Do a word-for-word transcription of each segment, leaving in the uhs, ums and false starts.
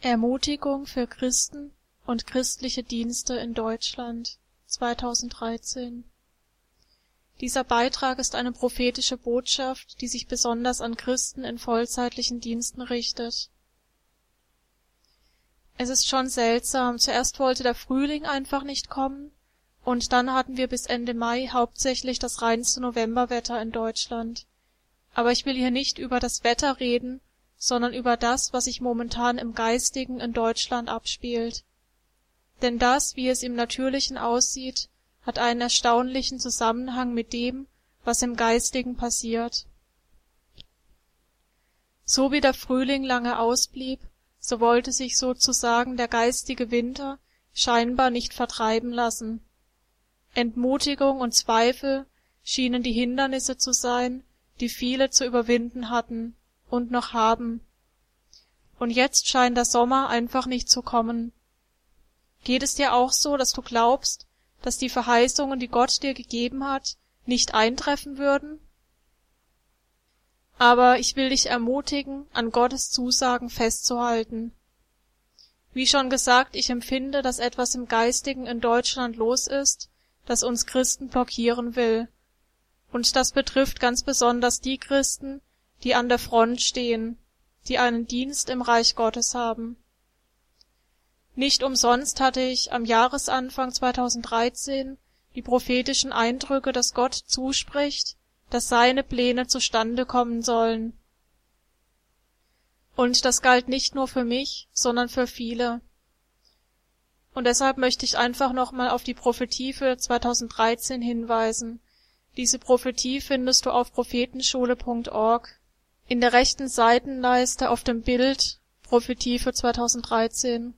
Ermutigung für Christen und christliche Dienste in Deutschland zweitausenddreizehn. Dieser Beitrag ist eine prophetische Botschaft, die sich besonders an Christen in vollzeitlichen Diensten richtet. Es ist schon seltsam, zuerst wollte der Frühling einfach nicht kommen, und dann hatten wir bis Ende Mai hauptsächlich das reinste Novemberwetter in Deutschland. Aber ich will hier nicht über das Wetter reden, sondern über das, was sich momentan im Geistigen in Deutschland abspielt. Denn das, wie es im Natürlichen aussieht, hat einen erstaunlichen Zusammenhang mit dem, was im Geistigen passiert. So wie der Frühling lange ausblieb, so wollte sich sozusagen der geistige Winter scheinbar nicht vertreiben lassen. Entmutigung und Zweifel schienen die Hindernisse zu sein, die viele zu überwinden hatten und noch haben. Und jetzt scheint der Sommer einfach nicht zu kommen. Geht es dir auch so, dass du glaubst, dass die Verheißungen, die Gott dir gegeben hat, nicht eintreffen würden? Aber ich will dich ermutigen, an Gottes Zusagen festzuhalten. Wie schon gesagt, ich empfinde, dass etwas im Geistigen in Deutschland los ist, das uns Christen blockieren will. Und das betrifft ganz besonders die Christen, die an der Front stehen, die einen Dienst im Reich Gottes haben. Nicht umsonst hatte ich am Jahresanfang zweitausenddreizehn die prophetischen Eindrücke, dass Gott zuspricht, dass seine Pläne zustande kommen sollen. Und das galt nicht nur für mich, sondern für viele. Und deshalb möchte ich einfach nochmal auf die Prophetie für zweitausenddreizehn hinweisen. Diese Prophetie findest du auf prophetenschule punkt org. In der rechten Seitenleiste auf dem Bild Prophetie für zweitausenddreizehn.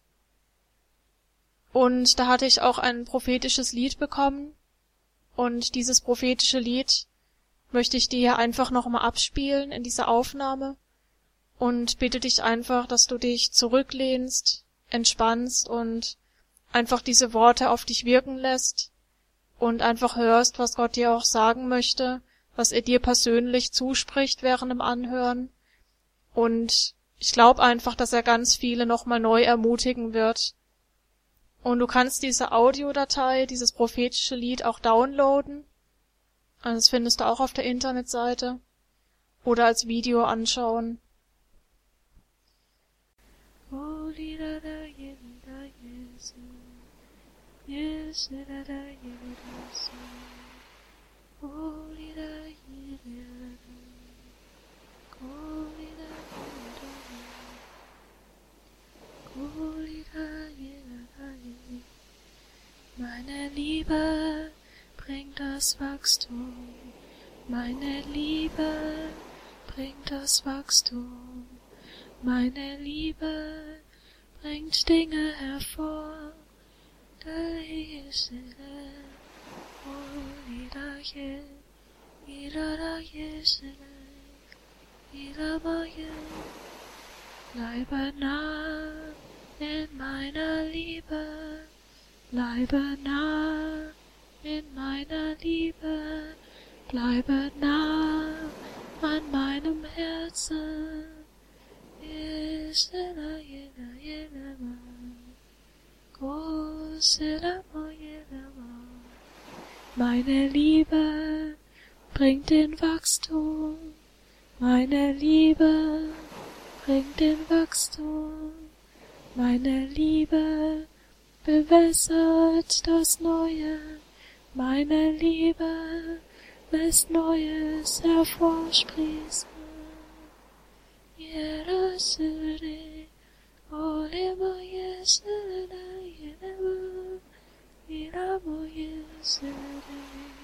Und da hatte ich auch ein prophetisches Lied bekommen. Und dieses prophetische Lied möchte ich dir hier einfach nochmal abspielen in dieser Aufnahme. Und bitte dich einfach, dass du dich zurücklehnst, entspannst und einfach diese Worte auf dich wirken lässt und einfach hörst, was Gott dir auch sagen möchte, was er dir persönlich zuspricht während dem Anhören. Und ich glaube einfach, dass er ganz viele nochmal neu ermutigen wird. Und du kannst diese Audiodatei, dieses prophetische Lied auch downloaden. Also das findest du auch auf der Internetseite. Oder als Video anschauen. Meine Liebe bringt das Wachstum, meine Liebe bringt das Wachstum, meine Liebe bringt Dinge hervor. Bleibe nah in meiner Liebe, bleibe nah in meiner Liebe, bleibe nah an meinem Herzen. Meine Liebe bringt den Wachstum, meine Liebe bringt den Wachstum, meine Liebe bewässert das Neue, meine Liebe lässt Neues hervorsprießen. Yerasere, olema yesere, yerema, iramo yesere,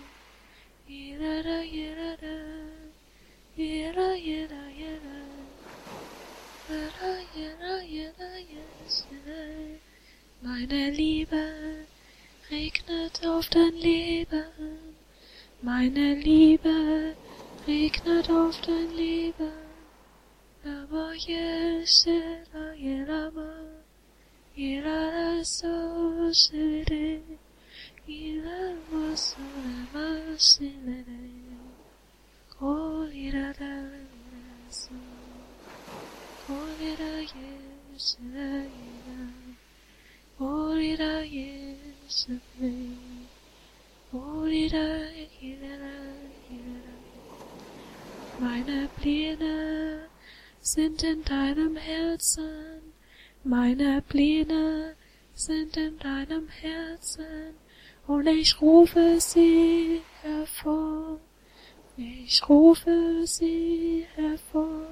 irara yerara, yera yera yera, yera yera yera yesere. Meine Liebe regnet auf dein Leben, meine Liebe regnet auf dein Leben. Lama yesera yerama, yerara so sere, yerama solema silere, kolirara so, kolira Meine Pläne sind in deinem Herzen, meine Pläne sind in deinem Herzen, und ich rufe sie hervor, ich rufe sie hervor.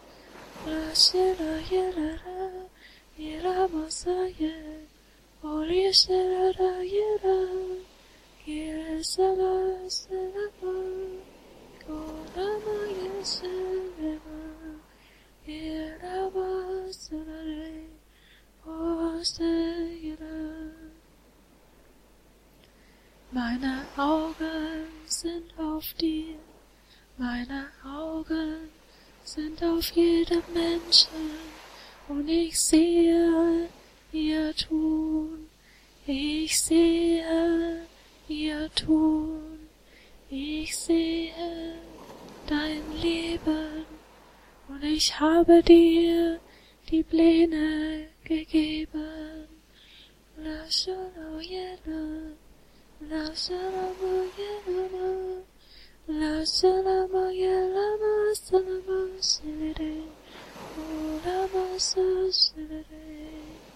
Meine Augen sind auf dir, meine Augen sind auf jedem Menschen, und ich sehe ihr Tun, ich sehe ihr Tun, ich sehe dein Leben, und ich habe dir die Pläne gegeben. La shala yela, la shala yela, la shala yela, la shala shere, la masa shere,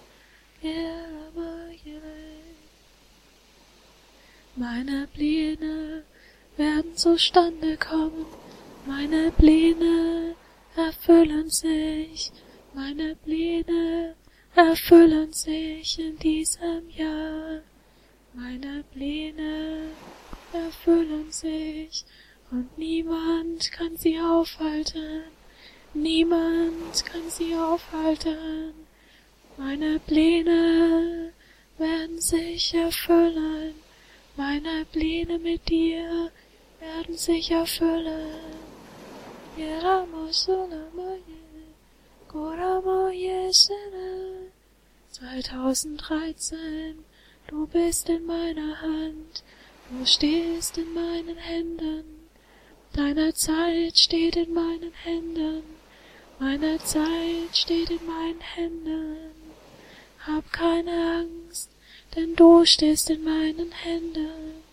yela yela. Meine Pläne werden zustande kommen, meine Pläne erfüllen sich, meine Pläne erfüllen sich in diesem Jahr. Meine Pläne erfüllen sich, und niemand kann sie aufhalten, niemand kann sie aufhalten. Meine Pläne werden sich erfüllen, meine Pläne mit dir werden sich erfüllen. zweitausenddreizehn, du bist in meiner Hand, du stehst in meinen Händen, deine Zeit steht in meinen Händen, meine Zeit steht in meinen Händen. Hab keine Angst, denn du stehst in meinen Händen.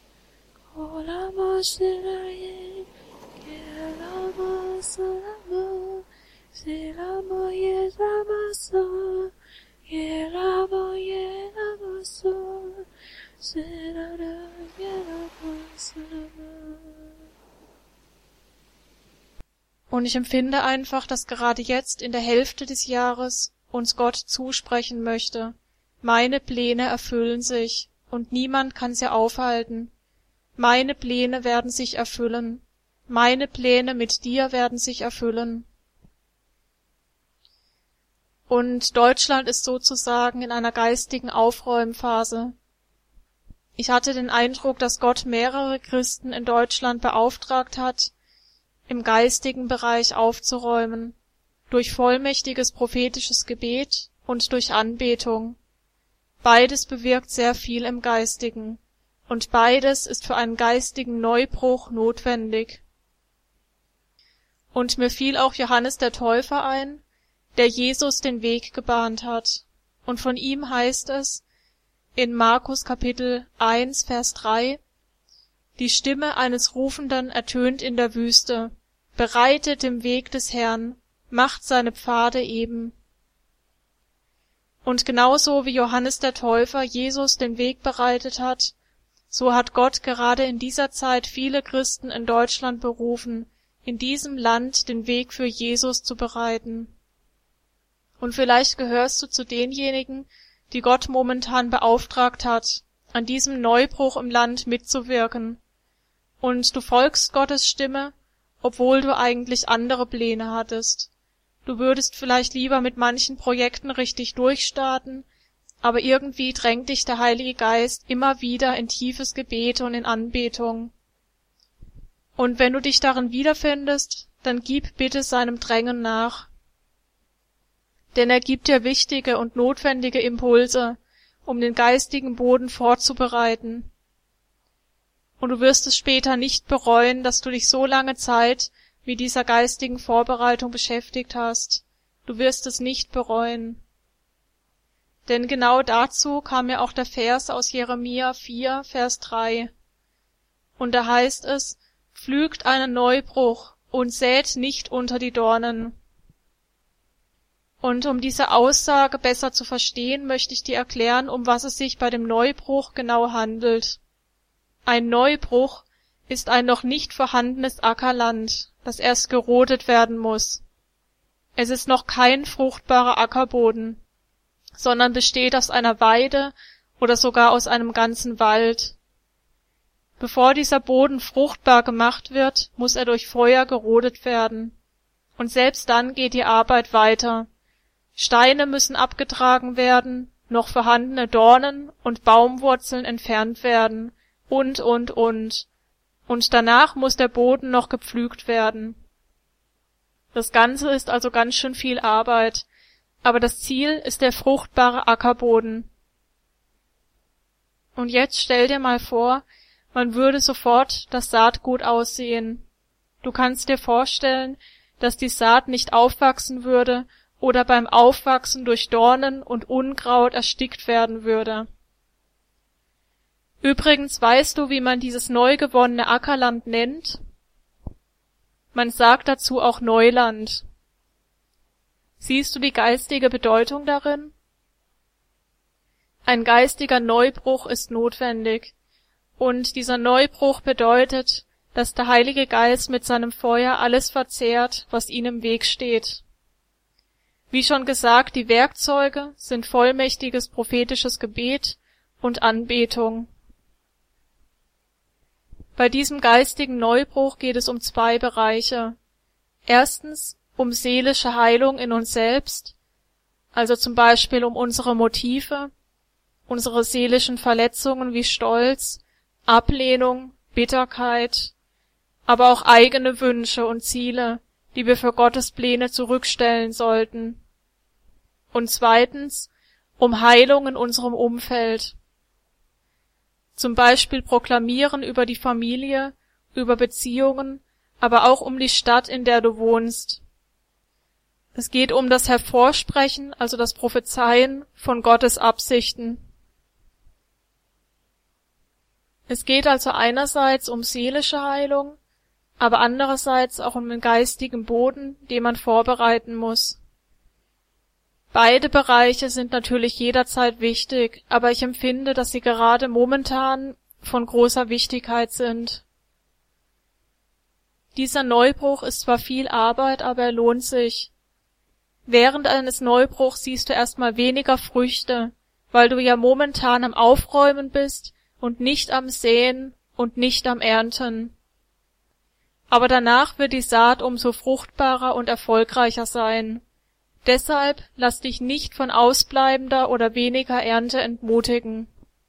Und ich empfinde einfach, dass gerade jetzt in der Hälfte des Jahres uns Gott zusprechen möchte: Meine Pläne erfüllen sich, und niemand kann sie aufhalten. Meine Pläne werden sich erfüllen. Meine Pläne mit dir werden sich erfüllen. Und Deutschland ist sozusagen in einer geistigen Aufräumphase. Ich hatte den Eindruck, dass Gott mehrere Christen in Deutschland beauftragt hat, im geistigen Bereich aufzuräumen, durch vollmächtiges prophetisches Gebet und durch Anbetung. Beides bewirkt sehr viel im Geistigen, und beides ist für einen geistigen Neubruch notwendig. Und mir fiel auch Johannes der Täufer ein, der Jesus den Weg gebahnt hat. Und von ihm heißt es in Markus Kapitel eins, Vers drei, die Stimme eines Rufenden ertönt in der Wüste, bereitet den Weg des Herrn, macht seine Pfade eben. Und genauso wie Johannes der Täufer Jesus den Weg bereitet hat, so hat Gott gerade in dieser Zeit viele Christen in Deutschland berufen, in diesem Land den Weg für Jesus zu bereiten. Und vielleicht gehörst du zu denjenigen, die Gott momentan beauftragt hat, an diesem Neubruch im Land mitzuwirken. Und du folgst Gottes Stimme, obwohl du eigentlich andere Pläne hattest. Du würdest vielleicht lieber mit manchen Projekten richtig durchstarten, aber irgendwie drängt dich der Heilige Geist immer wieder in tiefes Gebet und in Anbetung. Und wenn du dich darin wiederfindest, dann gib bitte seinem Drängen nach. Denn er gibt dir wichtige und notwendige Impulse, um den geistigen Boden vorzubereiten. Und du wirst es später nicht bereuen, dass du dich so lange Zeit mit dieser geistigen Vorbereitung beschäftigt hast. Du wirst es nicht bereuen. Denn genau dazu kam ja auch der Vers aus Jeremia vier, Vers drei. Und da heißt es, pflügt einen Neubruch und sät nicht unter die Dornen. Und um diese Aussage besser zu verstehen, möchte ich dir erklären, um was es sich bei dem Neubruch genau handelt. Ein Neubruch ist ein noch nicht vorhandenes Ackerland, das erst gerodet werden muss. Es ist noch kein fruchtbarer Ackerboden, sondern besteht aus einer Weide oder sogar aus einem ganzen Wald. Bevor dieser Boden fruchtbar gemacht wird, muss er durch Feuer gerodet werden. Und selbst dann geht die Arbeit weiter. Steine müssen abgetragen werden, noch vorhandene Dornen und Baumwurzeln entfernt werden, und, und, und. Und danach muss der Boden noch gepflügt werden. Das Ganze ist also ganz schön viel Arbeit, aber das Ziel ist der fruchtbare Ackerboden. Und jetzt stell dir mal vor, man würde sofort das Saatgut aussehen. Du kannst dir vorstellen, dass die Saat nicht aufwachsen würde oder beim Aufwachsen durch Dornen und Unkraut erstickt werden würde. Übrigens weißt du, wie man dieses neu gewonnene Ackerland nennt? Man sagt dazu auch Neuland. Siehst du die geistige Bedeutung darin? Ein geistiger Neubruch ist notwendig, und dieser Neubruch bedeutet, dass der Heilige Geist mit seinem Feuer alles verzehrt, was ihm im Weg steht. Wie schon gesagt, die Werkzeuge sind vollmächtiges prophetisches Gebet und Anbetung. Bei diesem geistigen Neubruch geht es um zwei Bereiche. Erstens um seelische Heilung in uns selbst, also zum Beispiel um unsere Motive, unsere seelischen Verletzungen wie Stolz, Ablehnung, Bitterkeit, aber auch eigene Wünsche und Ziele, die wir für Gottes Pläne zurückstellen sollten. Und zweitens um Heilung in unserem Umfeld. Zum Beispiel proklamieren über die Familie, über Beziehungen, aber auch um die Stadt, in der du wohnst. Es geht um das Hervorsprechen, also das Prophezeien von Gottes Absichten. Es geht also einerseits um seelische Heilung, aber andererseits auch um den geistigen Boden, den man vorbereiten muss. Beide Bereiche sind natürlich jederzeit wichtig, aber ich empfinde, dass sie gerade momentan von großer Wichtigkeit sind. Dieser Neubruch ist zwar viel Arbeit, aber er lohnt sich. Während eines Neubruchs siehst du erstmal weniger Früchte, weil du ja momentan am Aufräumen bist und nicht am Säen und nicht am Ernten. Aber danach wird die Saat umso fruchtbarer und erfolgreicher sein. Deshalb lass dich nicht von ausbleibender oder weniger Ernte entmutigen.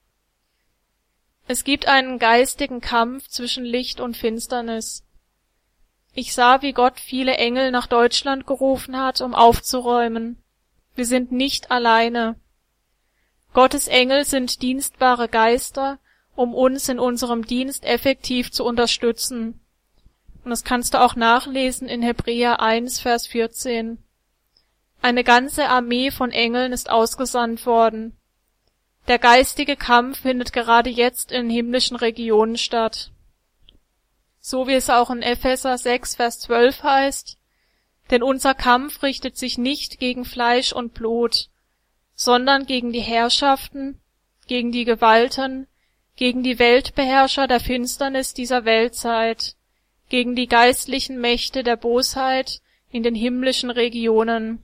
Es gibt einen geistigen Kampf zwischen Licht und Finsternis. Ich sah, wie Gott viele Engel nach Deutschland gerufen hat, um aufzuräumen. Wir sind nicht alleine. Gottes Engel sind dienstbare Geister, um uns in unserem Dienst effektiv zu unterstützen. Und das kannst du auch nachlesen in Hebräer eins, Vers vierzehn. Eine ganze Armee von Engeln ist ausgesandt worden. Der geistige Kampf findet gerade jetzt in himmlischen Regionen statt. So wie es auch in Epheser sechs, Vers zwölf heißt, denn unser Kampf richtet sich nicht gegen Fleisch und Blut, sondern gegen die Herrschaften, gegen die Gewalten, gegen die Weltbeherrscher der Finsternis dieser Weltzeit, gegen die geistlichen Mächte der Bosheit in den himmlischen Regionen.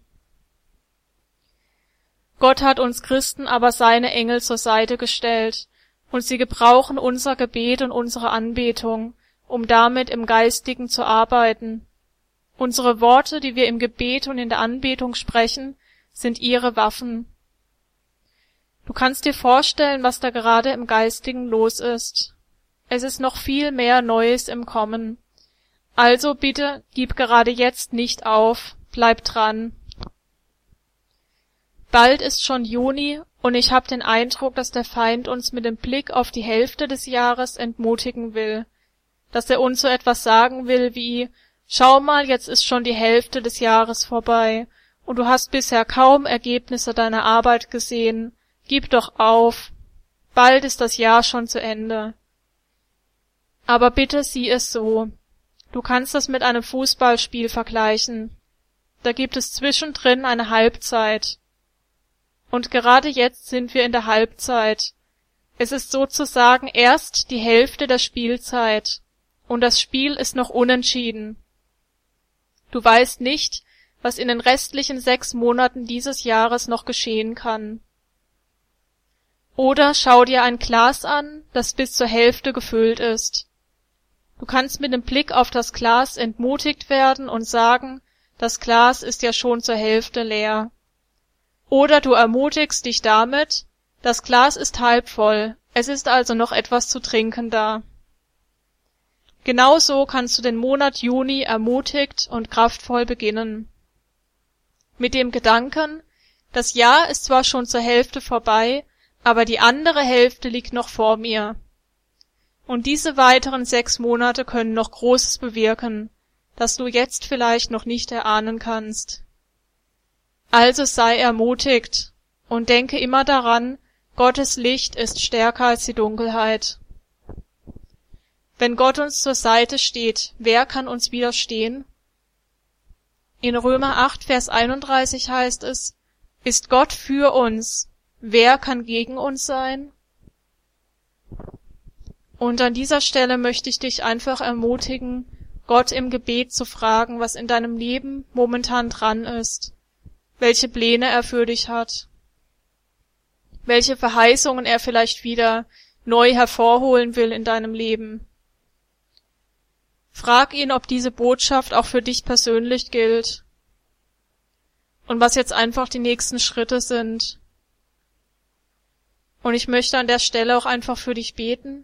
Gott hat uns Christen aber seine Engel zur Seite gestellt, und sie gebrauchen unser Gebet und unsere Anbetung, um damit im Geistigen zu arbeiten. Unsere Worte, die wir im Gebet und in der Anbetung sprechen, sind ihre Waffen. Du kannst dir vorstellen, was da gerade im Geistigen los ist. Es ist noch viel mehr Neues im Kommen. Also bitte, gib gerade jetzt nicht auf, bleib dran. Bald ist schon Juni und ich habe den Eindruck, dass der Feind uns mit dem Blick auf die Hälfte des Jahres entmutigen will, dass er uns so etwas sagen will wie, schau mal, jetzt ist schon die Hälfte des Jahres vorbei und du hast bisher kaum Ergebnisse deiner Arbeit gesehen, gib doch auf, bald ist das Jahr schon zu Ende. Aber bitte sieh es so, du kannst das mit einem Fußballspiel vergleichen. Da gibt es zwischendrin eine Halbzeit. Und gerade jetzt sind wir in der Halbzeit. Es ist sozusagen erst die Hälfte der Spielzeit. Und das Spiel ist noch unentschieden. Du weißt nicht, was in den restlichen sechs Monaten dieses Jahres noch geschehen kann. Oder schau dir ein Glas an, das bis zur Hälfte gefüllt ist. Du kannst mit dem Blick auf das Glas entmutigt werden und sagen, das Glas ist ja schon zur Hälfte leer. Oder du ermutigst dich damit, das Glas ist halb voll, es ist also noch etwas zu trinken da. Genauso kannst du den Monat Juni ermutigt und kraftvoll beginnen. Mit dem Gedanken, das Jahr ist zwar schon zur Hälfte vorbei, aber die andere Hälfte liegt noch vor mir. Und diese weiteren sechs Monate können noch Großes bewirken, das du jetzt vielleicht noch nicht erahnen kannst. Also sei ermutigt und denke immer daran, Gottes Licht ist stärker als die Dunkelheit. Wenn Gott uns zur Seite steht, wer kann uns widerstehen? In Römer acht, Vers einunddreißig heißt es, ist Gott für uns, wer kann gegen uns sein? Und an dieser Stelle möchte ich dich einfach ermutigen, Gott im Gebet zu fragen, was in deinem Leben momentan dran ist, welche Pläne er für dich hat, welche Verheißungen er vielleicht wieder neu hervorholen will in deinem Leben. Frag ihn, ob diese Botschaft auch für dich persönlich gilt und was jetzt einfach die nächsten Schritte sind. Und ich möchte an der Stelle auch einfach für dich beten.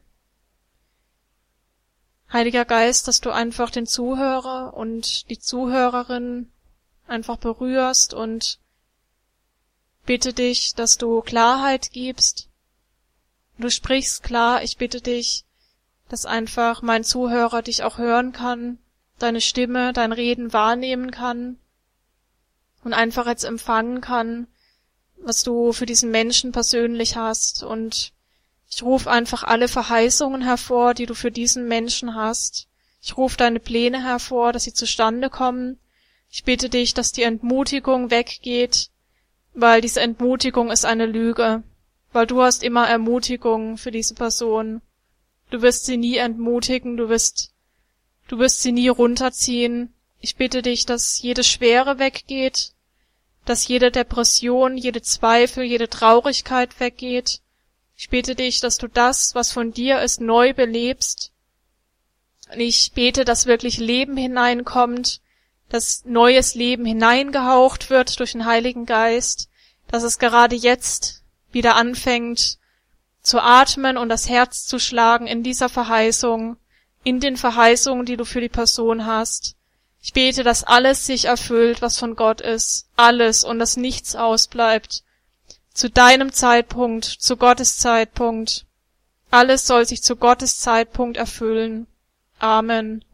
Heiliger Geist, dass du einfach den Zuhörer und die Zuhörerin einfach berührst und bitte dich, dass du Klarheit gibst. Du sprichst klar, ich bitte dich, dass einfach mein Zuhörer dich auch hören kann, deine Stimme, dein Reden wahrnehmen kann und einfach jetzt empfangen kann, was du für diesen Menschen persönlich hast. Und ich rufe einfach alle Verheißungen hervor, die du für diesen Menschen hast. Ich rufe deine Pläne hervor, dass sie zustande kommen. Ich bitte dich, dass die Entmutigung weggeht, weil diese Entmutigung ist eine Lüge, weil du hast immer Ermutigung für diese Person. Du wirst sie nie entmutigen, du wirst, du wirst sie nie runterziehen. Ich bitte dich, dass jede Schwere weggeht, dass jede Depression, jede Zweifel, jede Traurigkeit weggeht. Ich bitte dich, dass du das, was von dir ist, neu belebst. Und ich bete, dass wirklich Leben hineinkommt, dass neues Leben hineingehaucht wird durch den Heiligen Geist, dass es gerade jetzt wieder anfängt zu atmen und das Herz zu schlagen in dieser Verheißung, in den Verheißungen, die du für die Person hast. Ich bete, dass alles sich erfüllt, was von Gott ist, alles, und dass nichts ausbleibt. Zu deinem Zeitpunkt, zu Gottes Zeitpunkt. Alles soll sich zu Gottes Zeitpunkt erfüllen. Amen.